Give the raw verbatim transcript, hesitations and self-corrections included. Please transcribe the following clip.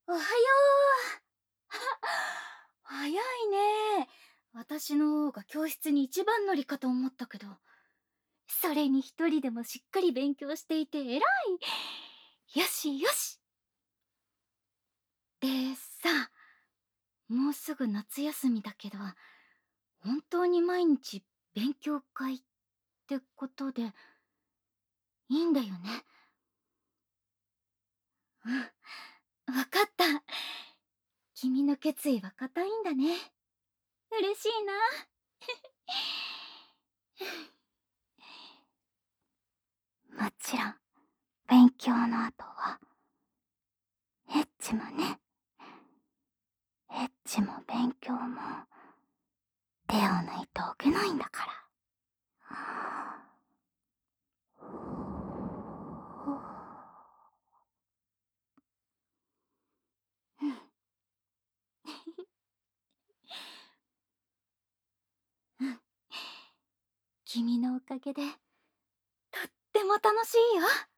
おはよう。早いね。私の方が教室に一番乗りかと思ったけど、それに一人でもしっかり勉強していて偉い。よしよし。でさ、もうすぐ夏休みだけど、本当に毎日勉強会ってことでいいんだよね。うん、わかった。君の決意は固いんだね。嬉しいな。もちろん、勉強の後は、エッチもね。エッチも勉強も、手を抜いておけないんだから。うん。うん。君のおかげで、とっても楽しいよ。